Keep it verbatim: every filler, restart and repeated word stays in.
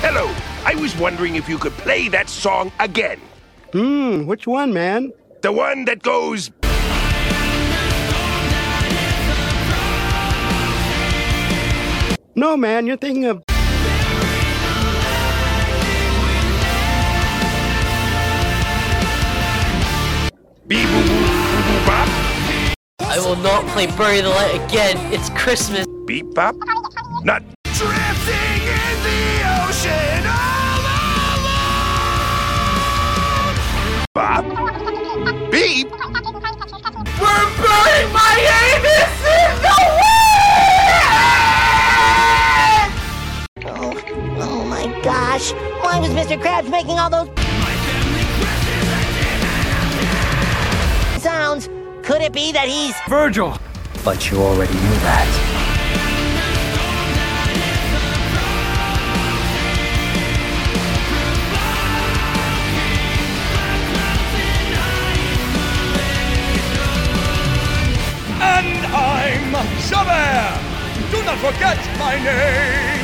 Hello. I was wondering if you could play that song again. Hmm, which one, man? The one that goes... No, man, you're thinking of... Beep boop boop boop boop bop. I will not play Bury the Light again. It's Christmas. Beep bop. Not drifting in the ocean all alone. Bop. Beep. We're burning my anus in the wind! Oh, oh my gosh. Why was Mister Krabs making all those sounds? Could it be that he's Virgil? But you already knew that. And I'm Javert! Do not forget my name!